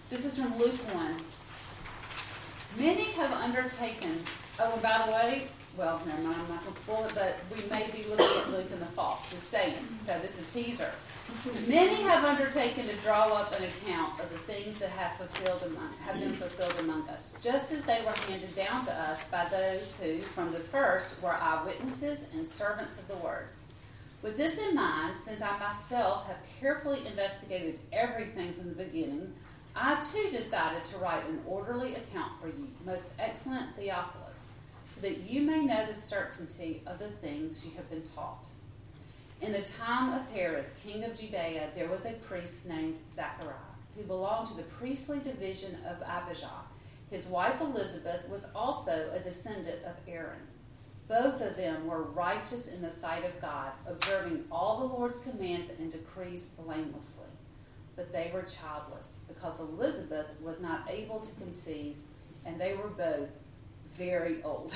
This is from Luke 1. Many have undertaken, oh, and by the way, well, never mind, I'm not going to spoil it, but we may be looking at Luke in the fall, just saying. So this is a teaser. Many have undertaken to draw up an account of the things that have been fulfilled among us, just as they were handed down to us by those who, from the first, were eyewitnesses and servants of the word. With this in mind, since I myself have carefully investigated everything from the beginning, I too decided to write an orderly account for you, most excellent Theophilus, so that you may know the certainty of the things you have been taught. In the time of Herod, king of Judea, there was a priest named Zachariah, who belonged to the priestly division of Abijah. His wife Elizabeth was also a descendant of Aaron. Both of them were righteous in the sight of God, observing all the Lord's commands and decrees blamelessly. But they were childless, because Elizabeth was not able to conceive, and they were both very old.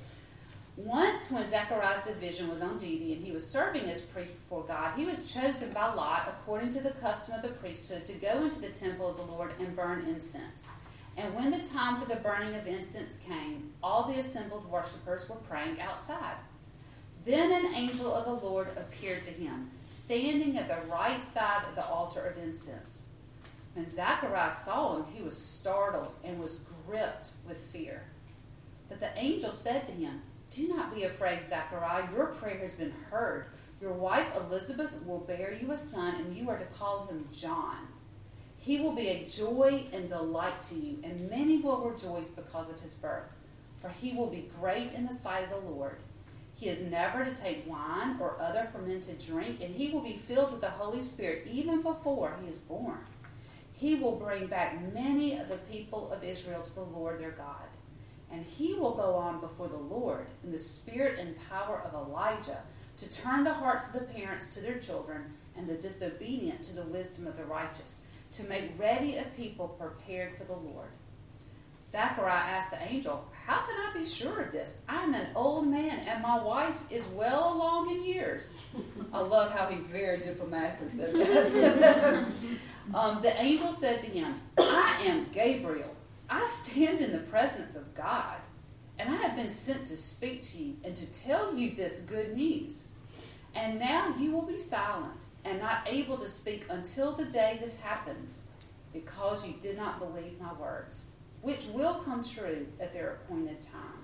Once, when Zechariah's division was on duty and he was serving as priest before God, he was chosen by lot, according to the custom of the priesthood, to go into the temple of the Lord and burn incense. And when the time for the burning of incense came, all the assembled worshipers were praying outside. Then an angel of the Lord appeared to him, standing at the right side of the altar of incense. When Zechariah saw him, he was startled and was gripped with fear. But the angel said to him, "Do not be afraid, Zechariah. Your prayer has been heard. Your wife Elizabeth will bear you a son, and you are to call him John. He will be a joy and delight to you, and many will rejoice because of his birth. For he will be great in the sight of the Lord. He is never to take wine or other fermented drink, and he will be filled with the Holy Spirit even before he is born. He will bring back many of the people of Israel to the Lord their God. And he will go on before the Lord in the spirit and power of Elijah, to turn the hearts of the parents to their children and the disobedient to the wisdom of the righteous, to make ready a people prepared for the Lord." Zechariah asked the angel, "How can I be sure of this? I am an old man, and my wife is well along in years." I love how he very diplomatically said that. The angel said to him, "I am Gabriel. I stand in the presence of God, and I have been sent to speak to you and to tell you this good news. And now you will be silent and not able to speak until the day this happens, because you did not believe my words, which will come true at their appointed time."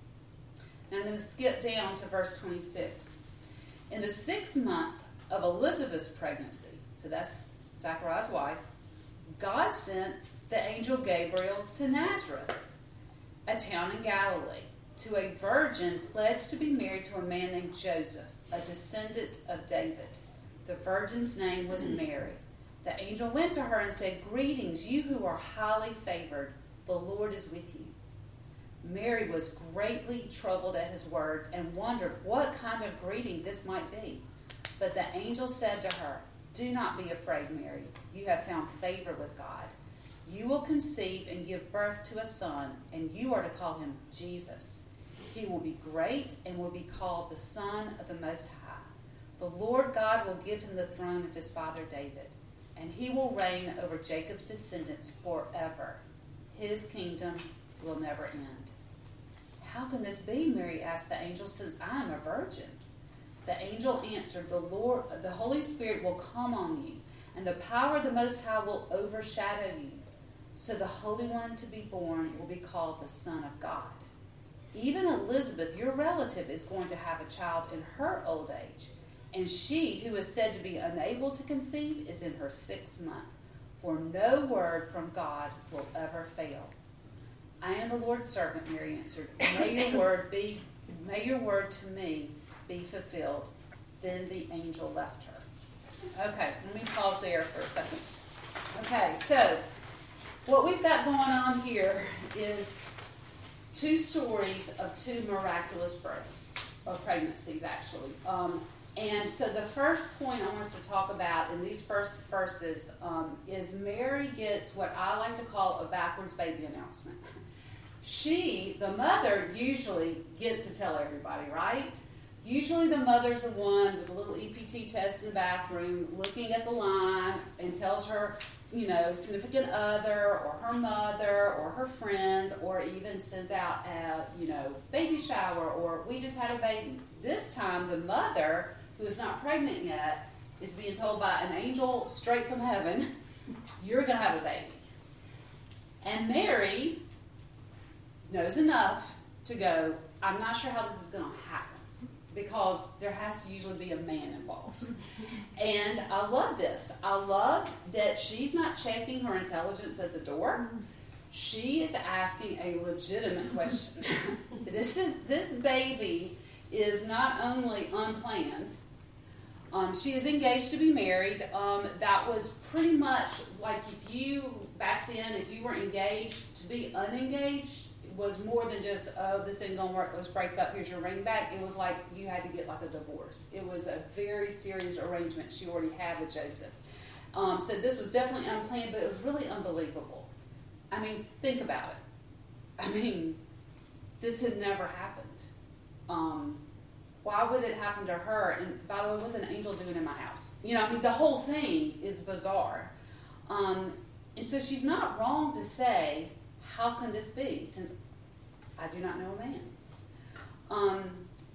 Now I'm going to skip down to verse 26. In the 6th month of Elizabeth's pregnancy, so that's Zechariah's wife, God sent the angel Gabriel to Nazareth, a town in Galilee, to a virgin pledged to be married to a man named Joseph, a descendant of David. The virgin's name was Mary. The angel went to her and said, "Greetings, you who are highly favored. The Lord is with you." Mary was greatly troubled at his words and wondered what kind of greeting this might be. But the angel said to her, "Do not be afraid, Mary. You have found favor with God. You will conceive and give birth to a son, and you are to call him Jesus. He will be great and will be called the Son of the Most High. The Lord God will give him the throne of his father David, and he will reign over Jacob's descendants forever. His kingdom will never end." "How can this be?" Mary asked the angel, "since I am a virgin?" The angel answered, "The Holy Spirit will come on you, and the power of the Most High will overshadow you. So the Holy One to be born will be called the Son of God. Even Elizabeth, your relative, is going to have a child in her old age, and she who is said to be unable to conceive is in her 6th month, for no word from God will ever fail." "I am the Lord's servant," Mary answered. May your word to me be fulfilled." Then the angel left her. Okay, let me pause there for a second. Okay, so what we've got going on here is 2 stories of 2 miraculous births, or pregnancies actually. And so the first point I want us to talk about in these first verses is Mary gets what I like to call a backwards baby announcement. She, the mother, usually gets to tell everybody, right? Usually the mother's the one with a little EPT test in the bathroom looking at the line and tells her significant other or her mother or her friends, or even sends out a, baby shower, or we just had a baby. This time the mother, who is not pregnant yet, is being told by an angel straight from heaven, you're going to have a baby. And Mary knows enough to go, I'm not sure how this is going to happen, because there has to usually be a man involved. And I love this. I love that she's not checking her intelligence at the door. She is asking a legitimate question. This baby is not only unplanned. She is engaged to be married. That was pretty much like back then, if you were engaged, to be unengaged was more than just, this ain't gonna work, let's break up, here's your ring back. It was like you had to get like a divorce. It was a very serious arrangement she already had with Joseph. So this was definitely unplanned, but it was really unbelievable. I mean, think about it. I mean, this had never happened. Why would it happen to her? And by the way, what's an angel doing in my house? The whole thing is bizarre. And so she's not wrong to say, how can this be, since I do not know a man?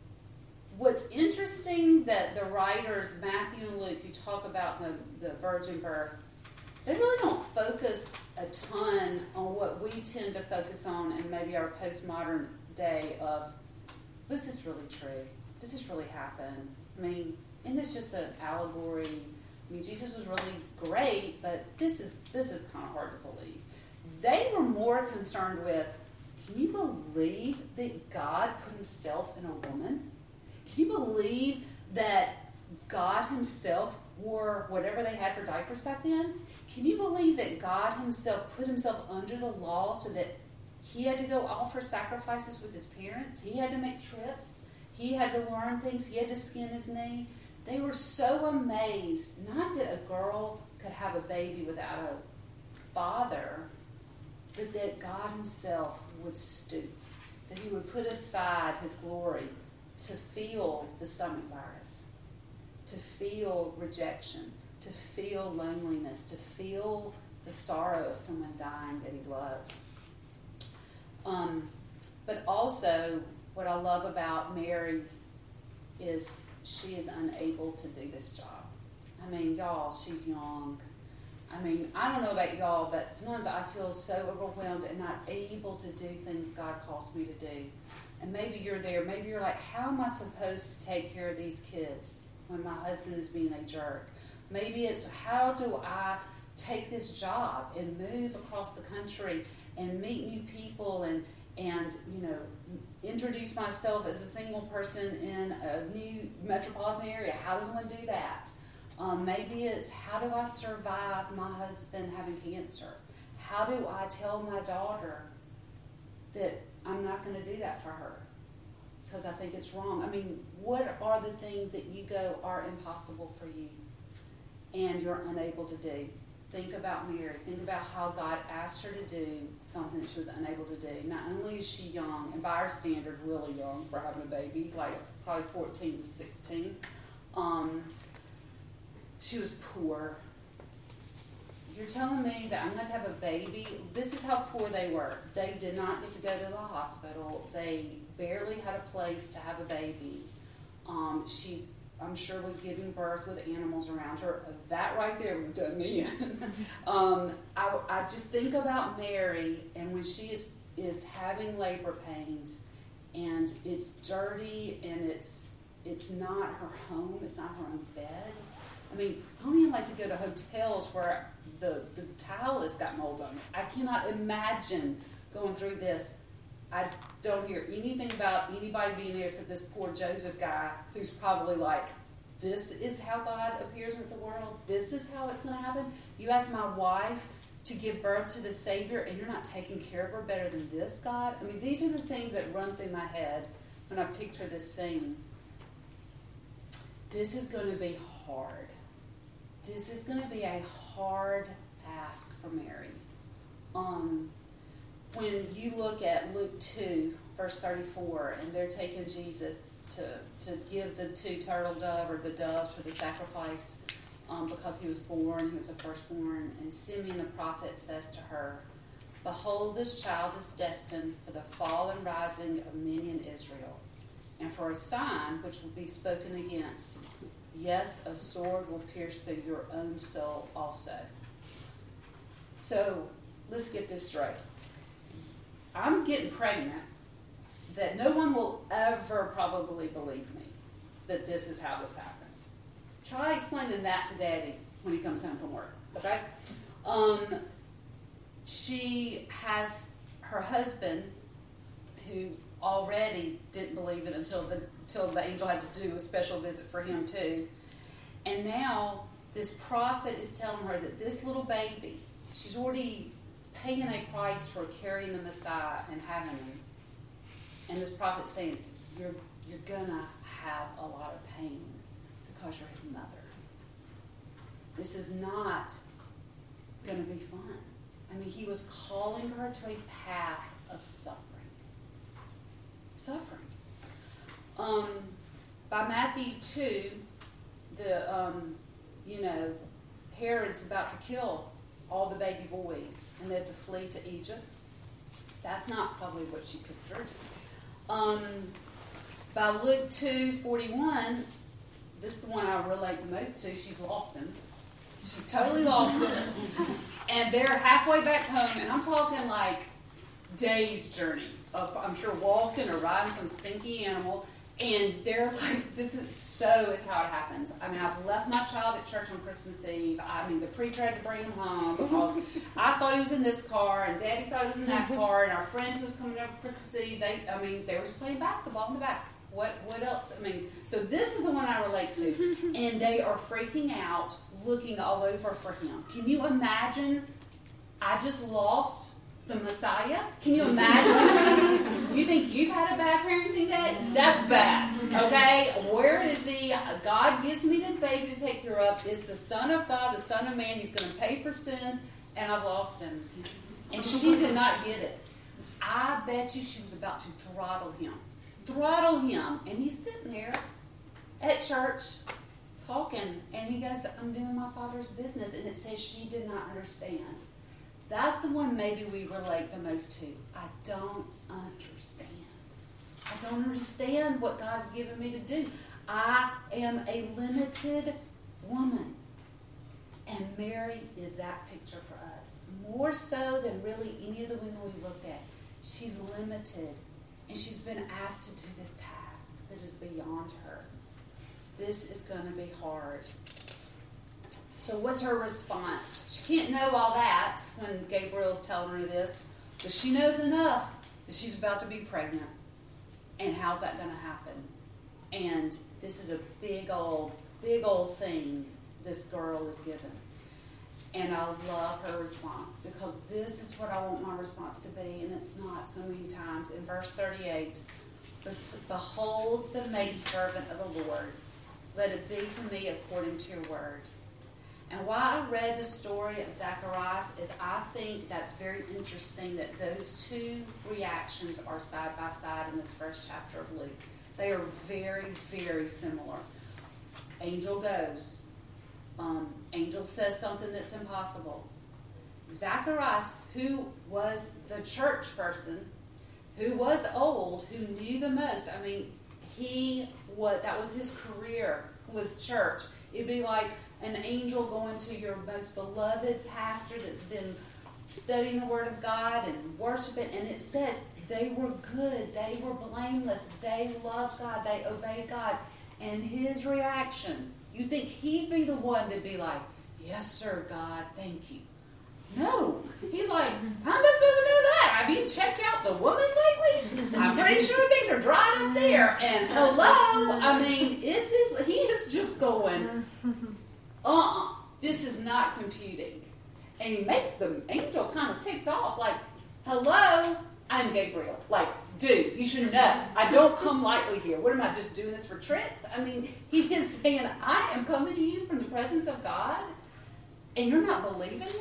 What's interesting that the writers, Matthew and Luke, who talk about the virgin birth, they really don't focus a ton on what we tend to focus on in maybe our postmodern day of, was this really true? Does this really happen? I mean, isn't this just an allegory? I mean, Jesus was really great, but this is kind of hard to believe. They were more concerned with, can you believe that God put himself in a woman? Can you believe that God himself wore whatever they had for diapers back then? Can you believe that God himself put himself under the law so that he had to go offer sacrifices with his parents? He had to make trips. He had to learn things. He had to skin his knee. They were so amazed, not that a girl could have a baby without a father, but that God himself would stoop, that he would put aside his glory to feel the stomach virus, to feel rejection, to feel loneliness, to feel the sorrow of someone dying that he loved. But also, what I love about Mary is she is unable to do this job. I mean, y'all, she's young. I mean, I don't know about y'all, but sometimes I feel so overwhelmed and not able to do things God calls me to do. And maybe you're there. Maybe you're like, how am I supposed to take care of these kids when my husband is being a jerk? Maybe it's, how do I take this job and move across the country and meet new people and introduce myself as a single person in a new metropolitan area? How does one do that? Maybe it's, how do I survive my husband having cancer? How do I tell my daughter that I'm not going to do that for her because I think it's wrong? I mean, what are the things that you go are impossible for you and you're unable to do? Think about Mary. Think about how God asked her to do something that she was unable to do. Not only is she young, and by our standards, really young for having a baby, like probably 14 to 16, she was poor. You're telling me that I'm going to have a baby? This is how poor they were. They did not get to go to the hospital. They barely had a place to have a baby. She, I'm sure, was giving birth with animals around her. That right there would have done me in. I just think about Mary, and when she is having labor pains, and it's dirty, and it's not her home, it's not her own bed. I mean, I don't even like to go to hotels where the tile has got mold on it. I cannot imagine going through this. I don't hear anything about anybody being there except this poor Joseph guy who's probably like, this is how God appears with the world. This is how it's going to happen. You ask my wife to give birth to the Savior and you're not taking care of her better than this, God? I mean, these are the things that run through my head when I picture this scene. This is going to be hard. This is going to be a hard ask for Mary. When you look at Luke 2, verse 34, and they're taking Jesus to give the two turtle dove or the doves for the sacrifice, because he was the firstborn. And Simeon the prophet says to her, "Behold, this child is destined for the fall and rising of many in Israel, and for a sign which will be spoken against. Yes, a sword will pierce through your own soul also." So, let's get this straight. I'm getting pregnant that no one will ever probably believe me that this is how this happened. Try explaining that to Daddy when he comes home from work, okay? She has her husband, who already didn't believe it until the angel had to do a special visit for him too. And now this prophet is telling her that this little baby, she's already paying a price for carrying the Messiah and having him. And this prophet's saying, you're gonna have a lot of pain because you're his mother. This is not gonna be fun. I mean, he was calling her to a path of suffering. By Matthew 2, Herod's about to kill all the baby boys, and they had to flee to Egypt. That's not probably what she pictured. By Luke 2:41, this is the one I relate the most to. She's lost him. She's totally lost him. And they're halfway back home, and I'm talking like days journey of, I'm sure, walking or riding some stinky animal. And they're like, this is how it happens. I mean, I've left my child at church on Christmas Eve. I mean, the preacher had to bring him home because I thought he was in this car, and Daddy thought he was in that car, and our friend who was coming over Christmas Eve, they were just playing basketball in the back. What else? I mean, so this is the one I relate to. And they are freaking out, looking all over for him. Can you imagine? I just lost the Messiah? Can you imagine? You think you've had a bad parenting day? That's bad. Okay? Where is he? God gives me this baby to take care of. It's the Son of God, the Son of Man. He's going to pay for sins, and I've lost him. And she did not get it. I bet you she was about to throttle him. And he's sitting there at church talking, and he goes, "I'm doing my Father's business." And it says she did not understand. That's the one maybe we relate the most to. I don't understand. I don't understand what God's given me to do. I am a limited woman. And Mary is that picture for us. More so than really any of the women we looked at. She's limited. And she's been asked to do this task that is beyond her. This is going to be hard. So what's her response? She can't know all that when Gabriel's telling her this, but she knows enough that she's about to be pregnant. And how's that going to happen? And this is a big old thing this girl is given. And I love her response, because this is what I want my response to be, and it's not so many times. In verse 38, "Behold the maidservant of the Lord, let it be to me according to your word." And why I read the story of Zacharias is I think that's very interesting that those two reactions are side by side in this first chapter of Luke. They are very, very similar. Angel goes. Angel says something that's impossible. Zacharias, who was the church person, who was old, who knew the most. I mean, that was his career, was church. It'd be like an angel going to your most beloved pastor that's been studying the Word of God and worshiping, and it says they were good, they were blameless, they loved God, they obeyed God. And his reaction, you think he'd be the one to be like, "Yes, sir, God, thank you." No. He's like, "How am I supposed to know that? Have you checked out the woman lately? I'm pretty sure things are dried up there." And hello, I mean, he is just going, this is not computing. And he makes the angel kind of ticked off, like, "Hello, I'm Gabriel. Like, dude, you should know. I don't come lightly here. What am I, just doing this for tricks?" I mean, he is saying, "I am coming to you from the presence of God, and you're not believing me?"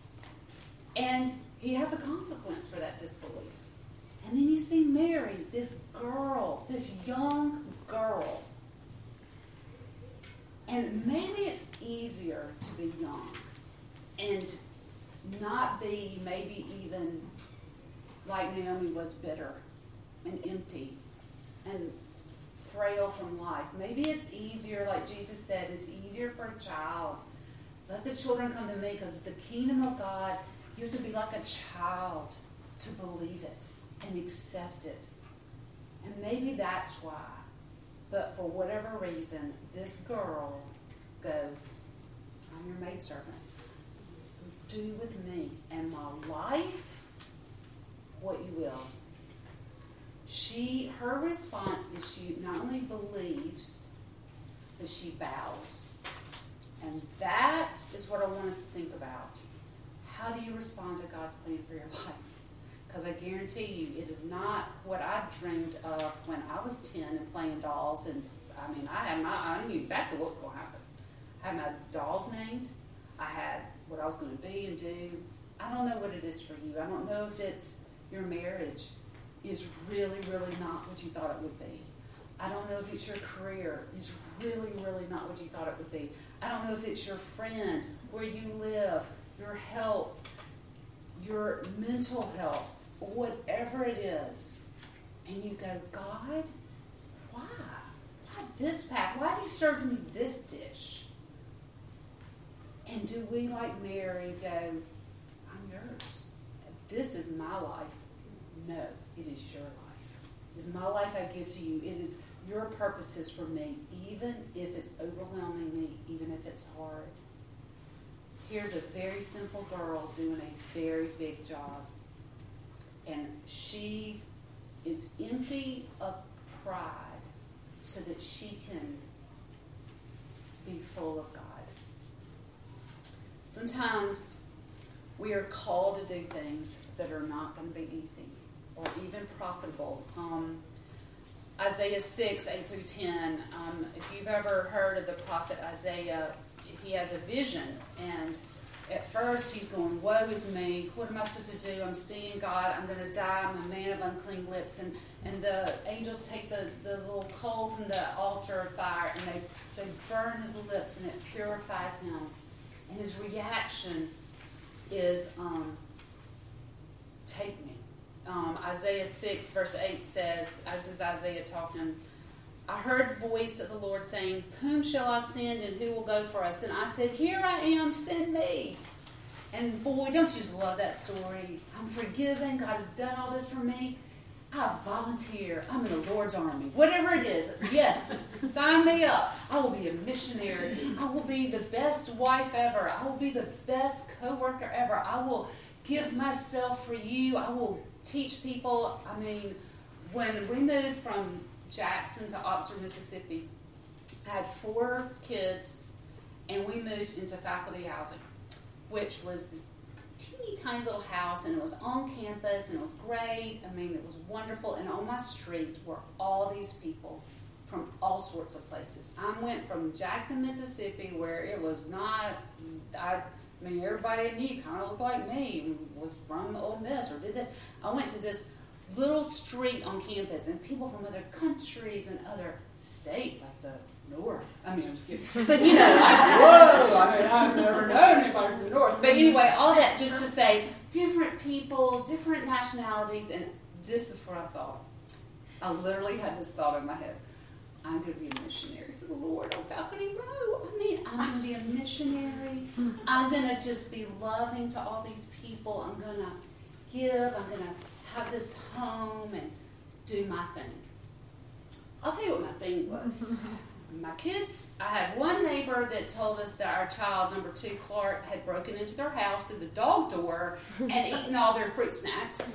And he has a consequence for that disbelief. And then you see Mary, this girl, this young girl. And maybe it's easier to be young and not be maybe even like Naomi was, bitter and empty and frail from life. Maybe it's easier, like Jesus said, it's easier for a child. Let the children come to me, because the kingdom of God, you have to be like a child to believe it and accept it. And maybe that's why. But for whatever reason, this girl goes, I'm your maidservant. Do with me and my life what you will. Her response is she not only believes, but she bows. And that is what I want us to think about. How do you respond to God's plan for your life? Because I guarantee you, it is not what I dreamed of when I was 10 and playing dolls. And I knew exactly what was going to happen. I had my dolls named. I had what I was going to be and do. I don't know what it is for you. I don't know if it's your marriage is really, really not what you thought it would be. I don't know if it's your career is really, really not what you thought it would be. I don't know if it's your friend, where you live, your health, your mental health, whatever it is. And you go, God, why? Why this path? Why have you served me this dish? And do we, like Mary, go, I'm yours. This is my life. No, it is your life. It is my life I give to you. It is your purposes for me, even if it's overwhelming me, even if it's hard. Here's a very simple girl doing a very big job. And she is empty of pride so that she can be full of God. Sometimes we are called to do things that are not going to be easy or even profitable. Isaiah 6, 8 through 10, if you've ever heard of the prophet Isaiah, he has a vision, and at first he's going, woe is me, what am I supposed to do? I'm seeing God, I'm going to die, I'm a man of unclean lips. And the angels take the little coal from the altar of fire, and they burn his lips, and it purifies him. And his reaction is, take me. Isaiah 6, verse 8 says, this is Isaiah talking, I heard the voice of the Lord saying, whom shall I send and who will go for us? And I said, here I am, send me. And boy, don't you just love that story? I'm forgiven. God has done all this for me. I volunteer. I'm in the Lord's army. Whatever it is, yes, sign me up. I will be a missionary. I will be the best wife ever. I will be the best co-worker ever. I will give myself for you. I will teach people. I mean, when we moved from Jackson to Oxford, Mississippi, I had 4 kids, and we moved into faculty housing, which was this teeny tiny little house, and it was on campus, and it was great. I mean, it was wonderful. And on my street were all these people from all sorts of places. I went from Jackson, Mississippi, where it was not, everybody I knew kind of looked like me, was from Ole Miss or did this. I went to this little street on campus, and people from other countries and other states, like the North. I'm just kidding. But, like, whoa, I've never known anybody from the North. But anyway, all that just to say, different people, different nationalities, and this is what I thought. I literally had this thought in my head. I'm going to be a missionary for the Lord on Falcony Road. I'm going to be a missionary. I'm going to just be loving to all these people. I'm going to give. I'm going to have this home and do my thing. I'll tell you what my thing was. My kids, I had one neighbor that told us that our child, number 2, Clark, had broken into their house through the dog door and eaten all their fruit snacks.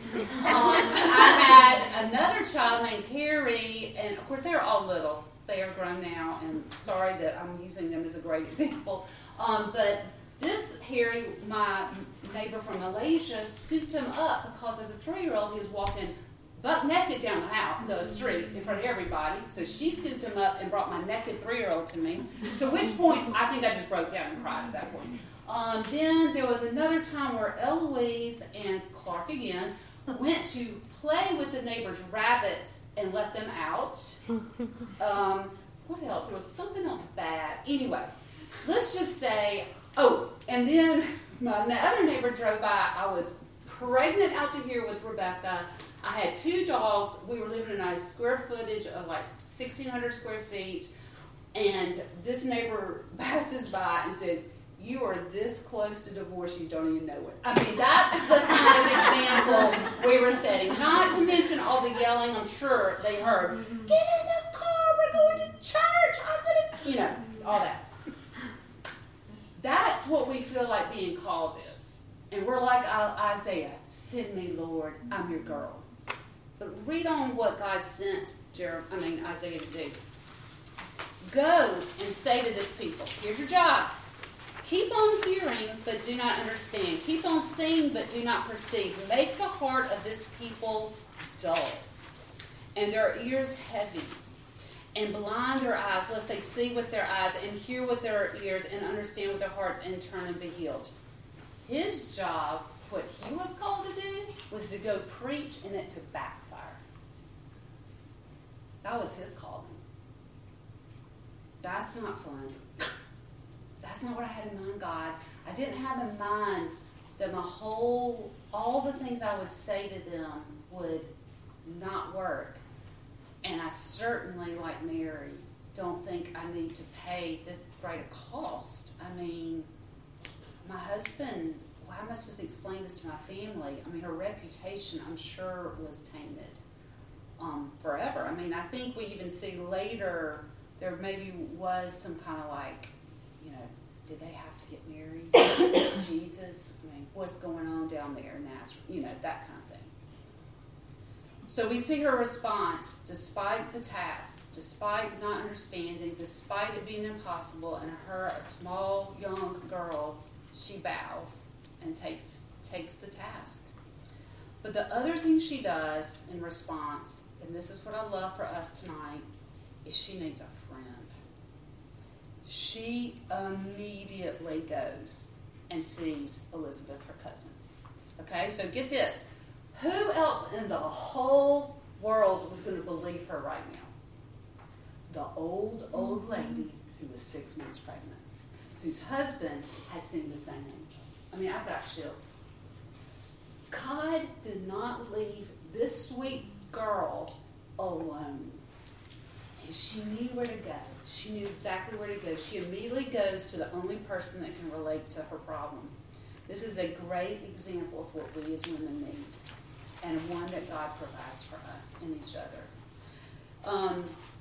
I had another child named Harry, and of course they are all little. They are grown now, and sorry that I'm using them as a great example. But this Harry, my neighbor from Malaysia, scooped him up because as a 3-year-old he was walking butt naked down the street in front of everybody. So she scooped him up and brought my naked 3-year-old to me. To which point, I think I just broke down and cried at that point. Then there was another time where Eloise and Clark again went to play with the neighbor's rabbits and let them out. what else? There was something else bad. Anyway, let's just say, and then my other neighbor drove by. I was pregnant out to here with Rebecca. I had 2 dogs. We were living in a square footage of like 1,600 square feet. And this neighbor passes by and said, "You are this close to divorce, you don't even know it." I mean, that's the kind of example we were setting. Not to mention all the yelling I'm sure they heard. "Get in the car, we're going to church, I'm going to," all that. That's what we feel like being called is. And we're like Isaiah, "Send me, Lord, I'm your girl." But read on what God sent Isaiah to do. "Go and say to this people," here's your job, "Keep on hearing, but do not understand. Keep on seeing, but do not perceive. Make the heart of this people dull, and their ears heavy, and blind their eyes, lest they see with their eyes, and hear with their ears, and understand with their hearts, and turn and be healed." His job, what he was called to do, was to go preach and it to backfire. That was his calling. That's not fun. That's not what I had in mind, God. I didn't have in mind that all the things I would say to them would not work. And I certainly, like Mary, don't think I need to pay this great a cost. I mean, my husband, how am I supposed to explain this to my family? I mean, her reputation, I'm sure, was tainted forever. I mean, I think we even see later there maybe was some kind of like, did they have to get married? Jesus? I mean, what's going on down there in Nazareth? That kind of thing. So we see her response, despite the task, despite not understanding, despite it being impossible, and her, a small young girl, she bows and takes the task. But the other thing she does in response, and this is what I love for us tonight, is she needs a friend. She immediately goes and sees Elizabeth, her cousin. Okay, so get this. Who else in the whole world was going to believe her right now? The old lady who was 6 months pregnant, whose husband had seen the same angel. I mean, I've got chills. God did not leave this sweet girl alone. And she knew where to go. She knew exactly where to go. She immediately goes to the only person that can relate to her problem. This is a great example of what we as women need, and one that God provides for us and each other.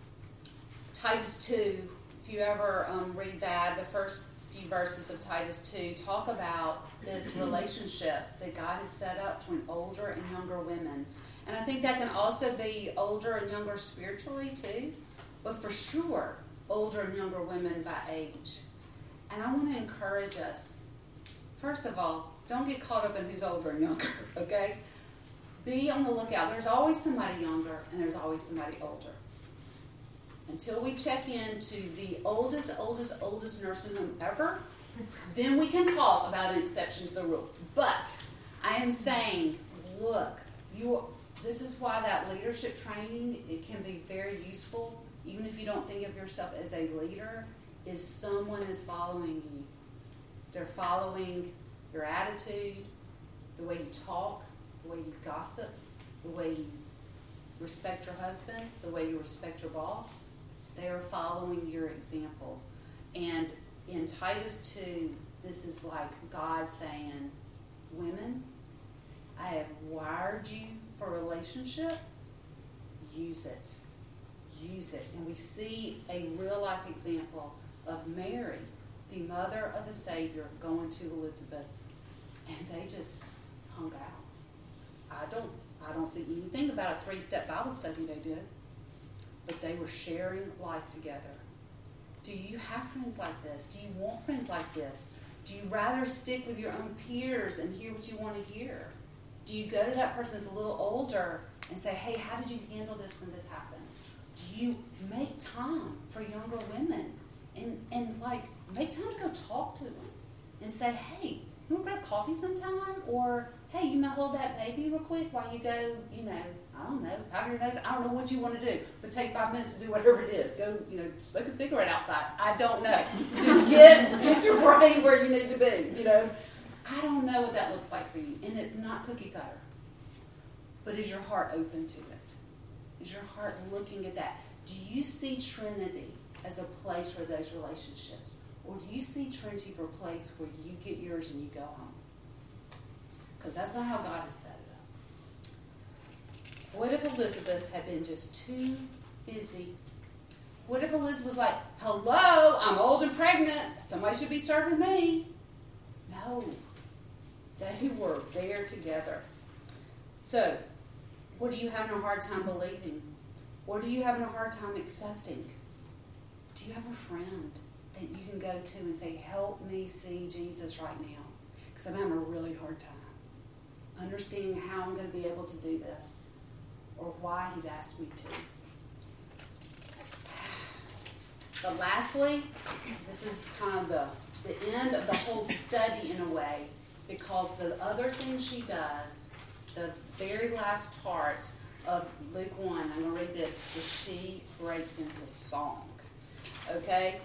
Titus 2, if you ever read that, the first few verses of Titus 2 talk about this relationship that God has set up between older and younger women. And I think that can also be older and younger spiritually too, but for sure, older and younger women by age. And I want to encourage us, first of all, don't get caught up in who's older and younger, okay? Be on the lookout. There's always somebody younger and there's always somebody older. Until we check into the oldest nursing home ever, then we can talk about an exception to the rule. But I am saying, look, this is why that leadership training, it can be very useful, even if you don't think of yourself as a leader, is someone is following you. They're following your attitude, the way you talk, the way you gossip, the way you respect your husband, the way you respect your boss. They are following your example. And in Titus 2, this is like God saying, women, I have wired you for relationship. Use it. Use it. And we see a real life example of Mary, the mother of the Savior, going to Elizabeth. And they just hung out. I don't see anything about a 3-step Bible study they did, but they were sharing life together. Do you have friends like this? Do you want friends like this? Do you rather stick with your own peers and hear what you want to hear? Do you go to that person that's a little older and say, hey, how did you handle this when this happened? Do you make time for younger women and make time to go talk to them and say, hey, you want to grab coffee sometime? Or hey, you might hold that baby real quick while you go, I don't know, powder your nose. I don't know what you want to do, but take 5 minutes to do whatever it is. Go, smoke a cigarette outside. I don't know. Just get your brain where you need to be, I don't know what that looks like for you. And it's not cookie cutter. But is your heart open to it? Is your heart looking at that? Do you see Trinity as a place for those relationships? Or do you see Trinity for a place where you get yours and you go home? Because that's not how God has set it up. What if Elizabeth had been just too busy? What if Elizabeth was like, hello, I'm old and pregnant. Somebody should be serving me. No. They were there together. So, what are you having a hard time believing? What are you having a hard time accepting? Do you have a friend that you can go to and say, help me see Jesus right now? Because I'm having a really hard time understanding how I'm going to be able to do this or why he's asked me to. But lastly, this is kind of the end of the whole study in a way, because the other thing she does, the very last part of Luke 1, I'm going to read this, is she breaks into song. Okay?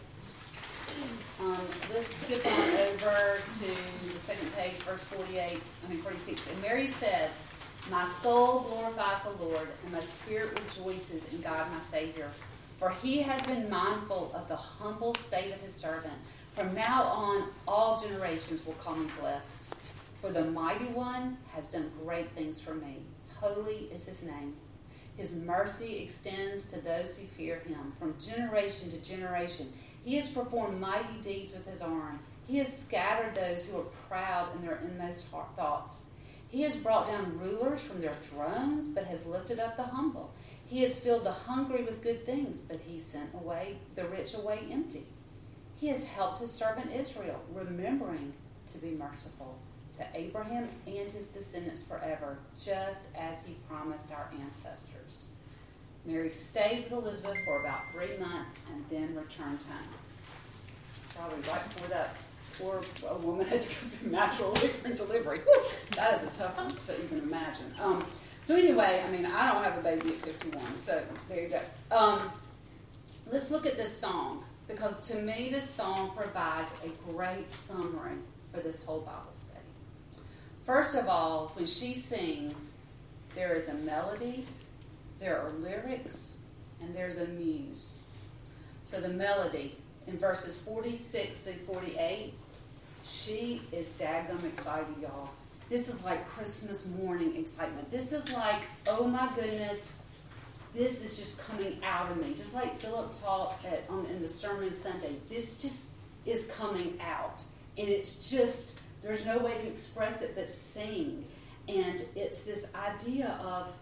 Let's skip on over to the second page, verse 46. And Mary said, my soul glorifies the Lord, and my spirit rejoices in God my Savior. For he has been mindful of the humble state of his servant. From now on, all generations will call me blessed. For the Mighty One has done great things for me. Holy is his name. His mercy extends to those who fear him. From generation to generation, he has performed mighty deeds with his arm. He has scattered those who are proud in their inmost thoughts. He has brought down rulers from their thrones, but has lifted up the humble. He has filled the hungry with good things, but he sent away the rich away empty. He has helped his servant Israel, remembering to be merciful to Abraham and his descendants forever, just as he promised our ancestors. Mary stayed with Elizabeth for about 3 months and then returned home. Probably right before that poor woman had to go through natural labor and delivery. That is a tough one to even imagine. So anyway, I don't have a baby at 51, so there you go. Let's look at this song, because to me this song provides a great summary for this whole Bible study. First of all, when she sings, there is a melody, there are lyrics, and there's a muse. So the melody, in verses 46 through 48, she is daggum excited, y'all. This is like Christmas morning excitement. This is like, oh my goodness, this is just coming out of me. Just like Philip taught in the sermon Sunday, this just is coming out. And it's just, there's no way to express it but sing. And it's this idea of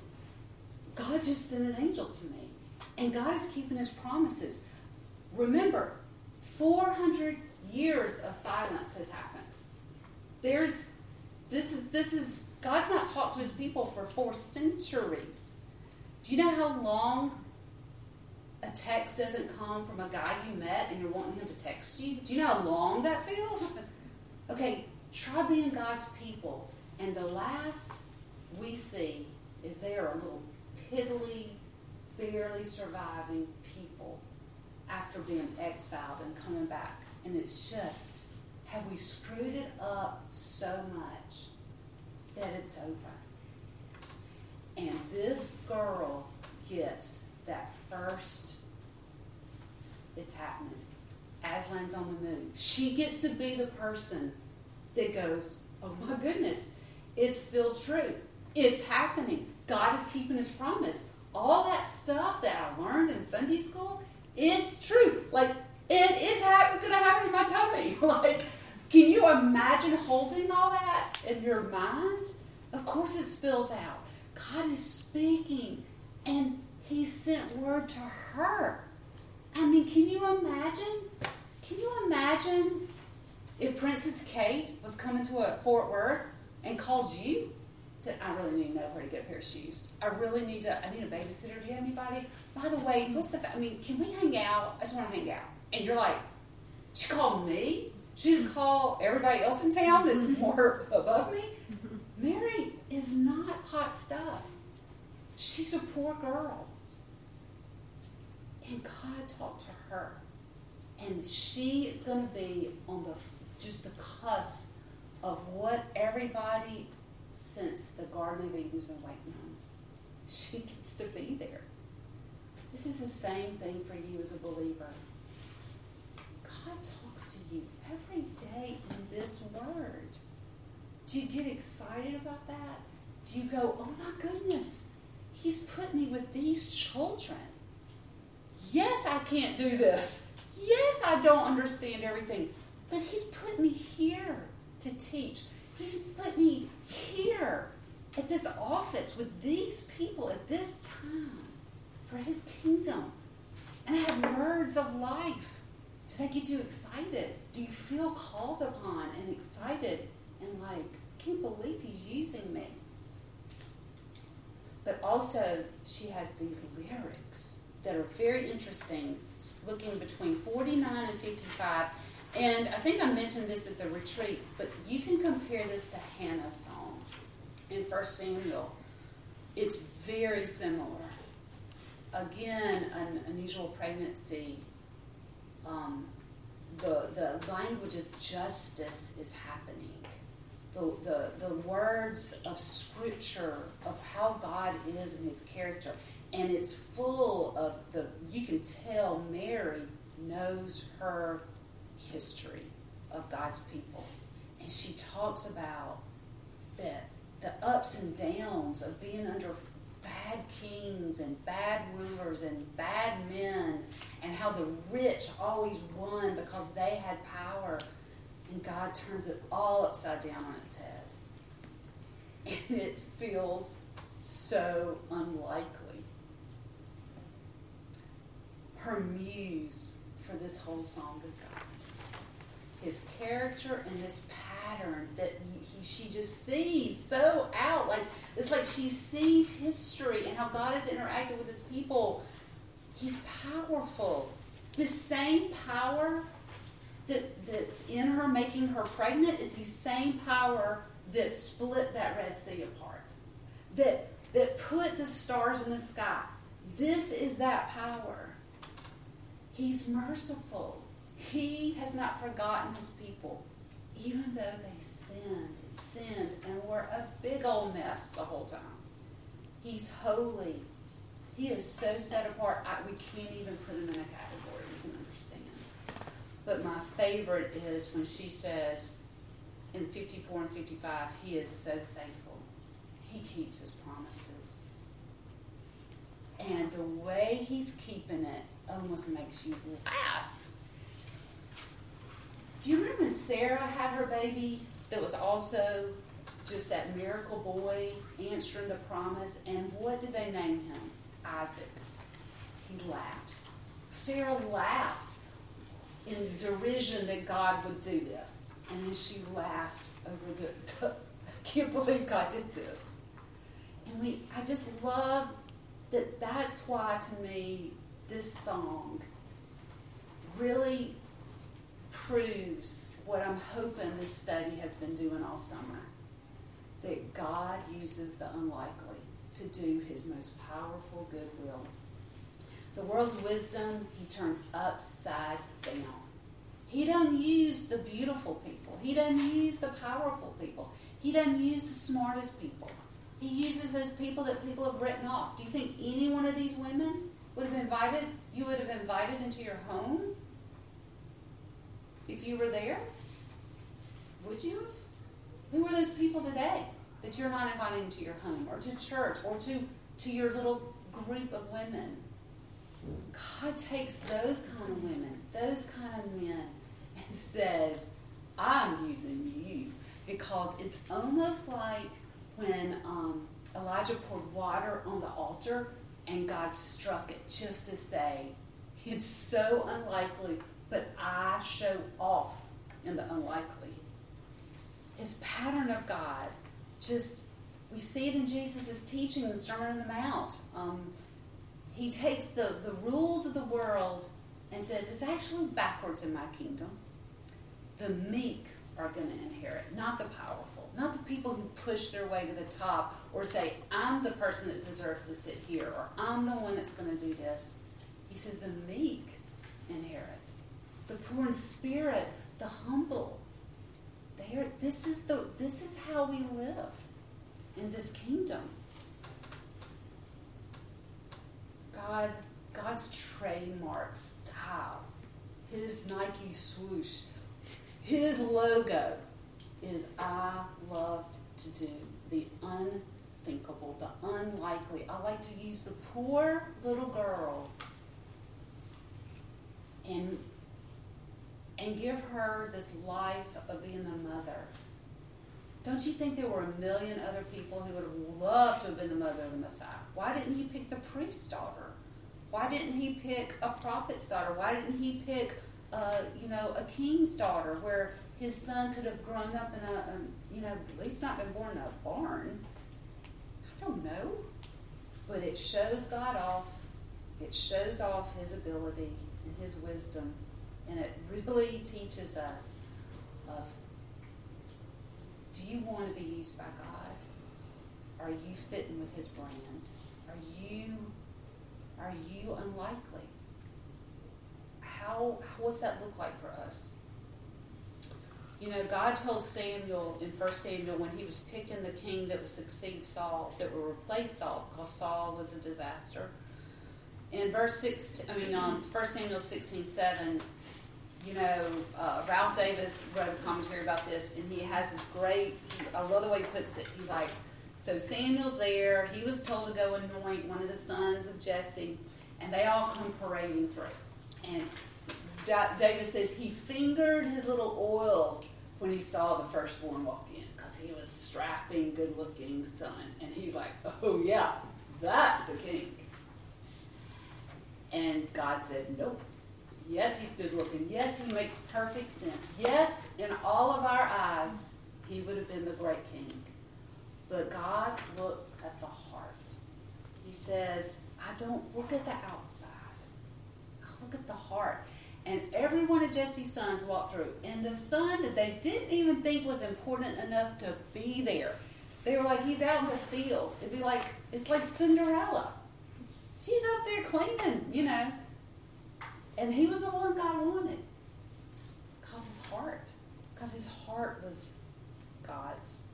God just sent an angel to me. And God is keeping his promises. Remember, 400 years of silence has happened. God's not talked to his people for 4 centuries. Do you know how long a text doesn't come from a guy you met and you're wanting him to text you? Do you know how long that feels? Okay, try being God's people. And the last we see is they are a little piddly, barely surviving people after being exiled and coming back. And it's just, have we screwed it up so much that it's over? And this girl gets that first, it's happening. Aslan's on the move. She gets to be the person that goes, oh my goodness, it's still true. It's happening. God is keeping his promise. All that stuff that I learned in Sunday school, it's true. It is going to happen in my tummy. Can you imagine holding all that in your mind? Of course it spills out. God is speaking, and he sent word to her. Can you imagine? Can you imagine if Princess Kate was coming to Fort Worth and called you? Said, I really need to know where to get a pair of shoes. I need a babysitter. Do you have anybody? By the way, can we hang out? I just want to hang out. And you're like, she called me? She didn't call everybody else in town that's more above me? Mary is not hot stuff. She's a poor girl. And God talked to her. And she is going to be on just the cusp of what everybody since the Garden of Eden's been waiting on. She gets to be there. This is the same thing for you as a believer. God talks to you every day in this word. Do you get excited about that? Do you go, oh my goodness, he's put me with these children. Yes, I can't do this. Yes, I don't understand everything. But he's put me here to teach. He's put me here at this office with these people at this time for his kingdom. And I have words of life. Does that get you excited? Do you feel called upon and excited and like, I can't believe he's using me? But also, she has these lyrics that are very interesting, looking between 49 and 55. And I think I mentioned this at the retreat, but you can compare this to Hannah's song in 1 Samuel. It's very similar. Again, an unusual pregnancy. The language of justice is happening. The words of Scripture, of how God is and his character. And it's full of you can tell Mary knows her history of God's people. And she talks about the ups and downs of being under bad kings and bad rulers and bad men, and how the rich always won because they had power. And God turns it all upside down on its head. And it feels so unlikely. Her muse for this whole song is God. His character and his pattern that she just sees so out. Like it's like she sees history and how God has interacted with his people. He's powerful. This same power that's in her making her pregnant is the same power that split that Red Sea apart. That put the stars in the sky. This is that power. He's merciful. He has not forgotten his people, even though they sinned, and were a big old mess the whole time. He's holy. He is so set apart, we can't even put him in a category we can understand. But my favorite is when she says in 54 and 55, he is so faithful. He keeps his promises. And the way he's keeping it almost makes you laugh. Do you remember when Sarah had her baby that was also just that miracle boy answering the promise? And what did they name him? Isaac. He laughs. Sarah laughed in derision that God would do this. And then she laughed over I can't believe God did this. And I just love that. That's why, to me, this song really proves what I'm hoping this study has been doing all summer. That God uses the unlikely to do his most powerful good will. The world's wisdom, he turns upside down. He doesn't use the beautiful people. He doesn't use the powerful people. He doesn't use the smartest people. He uses those people that people have written off. Do you think any one of these women you would have invited into your home? If you were there? Would you have? Who are those people today that you're not inviting to your home or to church or to your little group of women? God takes those kind of women, those kind of men, and says, I'm using you. Because it's almost like when Elijah poured water on the altar and God struck it just to say, it's so unlikely, but I show off in the unlikely. His pattern of God, we see it in Jesus' teaching, the Sermon on the Mount. He takes the rules of the world and says, it's actually backwards in my kingdom. The meek are going to inherit, not the powerful. not the people who push their way to the top or say, I'm the person that deserves to sit here, or I'm the one that's going to do this. He says the meek inherit, the poor in spirit, the humble. This is how we live in this kingdom. God's trademark style, his Nike swoosh, his logo is, I loved to do the unthinkable, the unlikely. I like to use the poor little girl and give her this life of being the mother. Don't you think there were a million other people who would have loved to have been the mother of the Messiah? Why didn't he pick the priest's daughter? Why didn't he pick a prophet's daughter? Why didn't he pick, a king's daughter, where his son could have grown up in at least not been born in a barn? I don't know, but it shows God off. It shows off his ability and his wisdom, and it really teaches us of, do you want to be used by God? Are you fitting with his brand? Are you unlikely? What's that look like for us? God told Samuel in 1 Samuel, when he was picking the king that would succeed Saul, that would replace Saul, because Saul was a disaster. In 1 Samuel 16:7, Ralph Davis wrote a commentary about this, and he has this great, I love the way he puts it. He's like, so Samuel's there, he was told to go anoint one of the sons of Jesse, and they all come parading through. And David says he fingered his little oil when he saw the firstborn walk in, because he was strapping, good-looking son. And he's like, oh yeah, that's the king. And God said, nope. Yes, he's good-looking. Yes, he makes perfect sense. Yes, in all of our eyes, he would have been the great king. But God looked at the heart. He says, I don't look at the outside. I look at the heart. And every one of Jesse's sons walked through. And the son that they didn't even think was important enough to be there, they were like, he's out in the field. It's like Cinderella. She's up there cleaning, And he was the one God wanted. Because his heart was God's.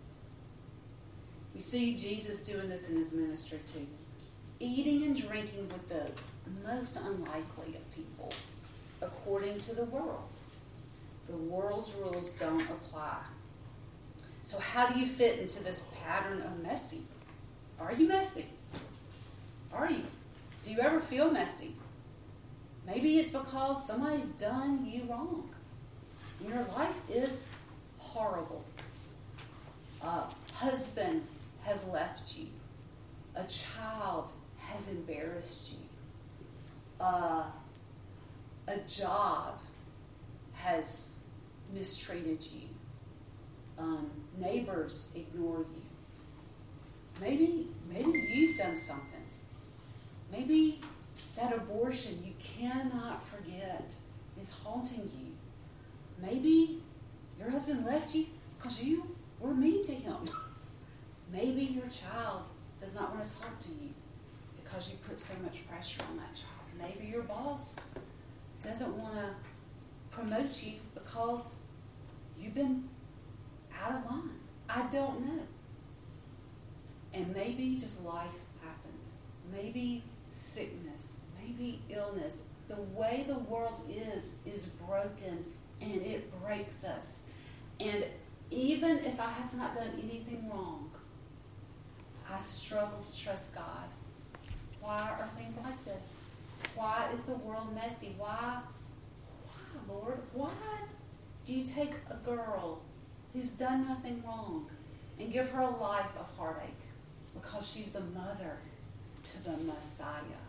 We see Jesus doing this in his ministry too. Eating and drinking with the most unlikely of people, according to the world. The world's rules don't apply. So how do you fit into this pattern of messy? Are you messy? Are you? Do you ever feel messy? Maybe it's because somebody's done you wrong. Your life is horrible. A husband has left you. A child has embarrassed you. A job has mistreated you. Neighbors ignore you. Maybe you've done something. Maybe that abortion you cannot forget is haunting you. Maybe your husband left you because you were mean to him. Maybe your child does not want to talk to you because you put so much pressure on that child. Maybe your boss doesn't want to promote you because you've been out of line. I don't know. And maybe just life happened. Maybe sickness, maybe illness. The way the world is broken, and it breaks us. And even if I have not done anything wrong, I struggle to trust God. Why are things like this? Why is the world messy? Why, Lord? Why do you take a girl who's done nothing wrong and give her a life of heartache because she's the mother to the Messiah?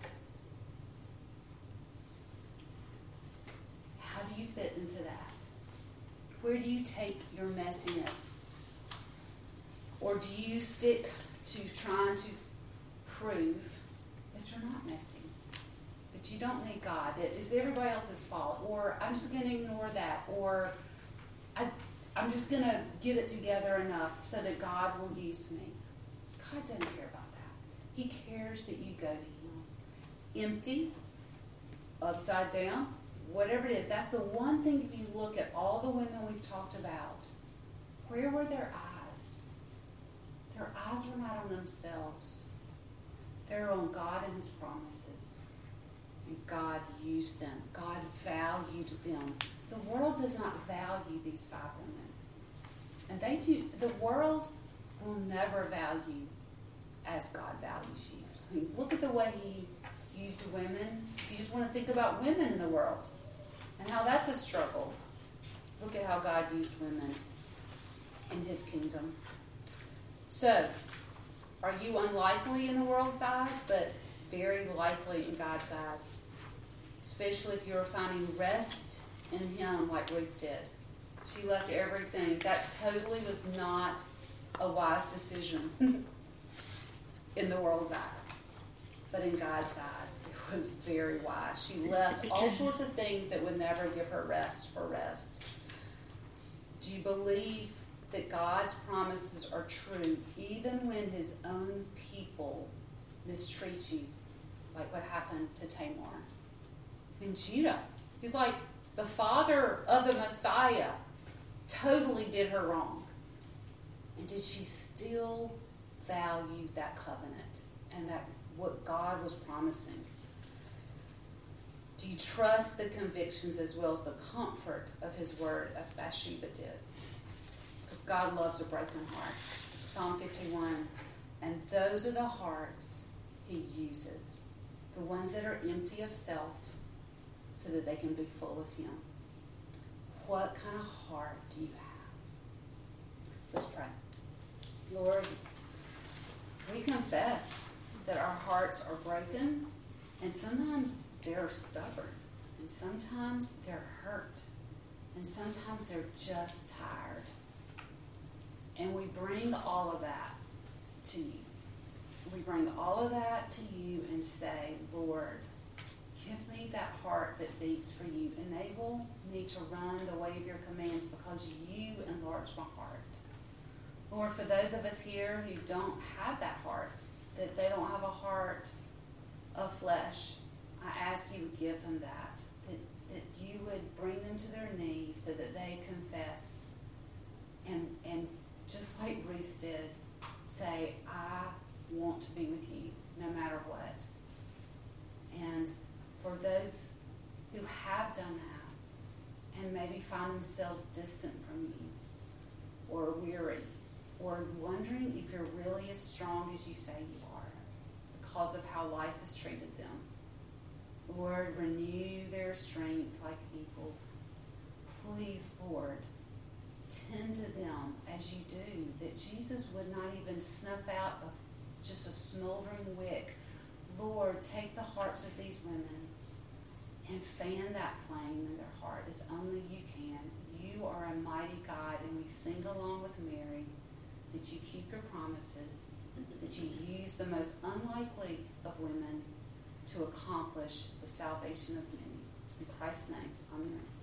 How do you fit into that? Where do you take your messiness? Or do you stick to trying to prove that you're not messy? That you don't need God? That it's everybody else's fault? Or I'm just going to ignore that? Or I'm just going to get it together enough so that God will use me. God doesn't care about that. He cares that you go to him. Empty, upside down, whatever it is. That's the one thing, if you look at all the women we've talked about, where were their eyes? Their eyes were not on themselves. They were on God and his promises. And God used them. God valued them. The world does not value these 5 women. And they do. The world will never value as God values you. I mean, look at the way he used women. You just want to think about women in the world and how that's a struggle. Look at how God used women in his kingdom. So, are you unlikely in the world's eyes, but very likely in God's eyes? Especially if you're finding rest in him like Ruth did. She left everything. That totally was not a wise decision in the world's eyes. But in God's eyes, it was very wise. She left all sorts of things that would never give her rest for rest. Do you believe that God's promises are true even when his own people mistreat you, like what happened to Tamar in Judah? He's like the father of the Messiah, totally did her wrong. And did she still value that covenant and that what God was promising? Do you trust the convictions as well as the comfort of his word as Bathsheba did? Because God loves a broken heart. Psalm 51. And those are the hearts he uses. The ones that are empty of self so that they can be full of him. What kind of heart do you have? Let's pray. Lord, we confess that our hearts are broken, and sometimes they're stubborn, and sometimes they're hurt, and sometimes they're just tired. And we bring all of that to you. We bring all of that to you and say, Lord, give me that heart that beats for you. Enable me to run the way of your commands because you enlarge my heart. Lord, for those of us here who don't have that heart, that they don't have a heart of flesh, I ask you to give them that you would bring them to their knees so that they confess and just like Ruth did, say, I want to be with you no matter what. And for those who have done that and maybe find themselves distant from you or weary or wondering if you're really as strong as you say you are because of how life has treated them, Lord, renew their strength like eagle. Please, Lord, tend to them as you do, that Jesus would not even snuff out of just a smoldering wick. Lord, take the hearts of these women and fan that flame in their heart as only you can. You are a mighty God, and we sing along with Mary that you keep your promises, that you use the most unlikely of women to accomplish the salvation of many. In Christ's name, amen.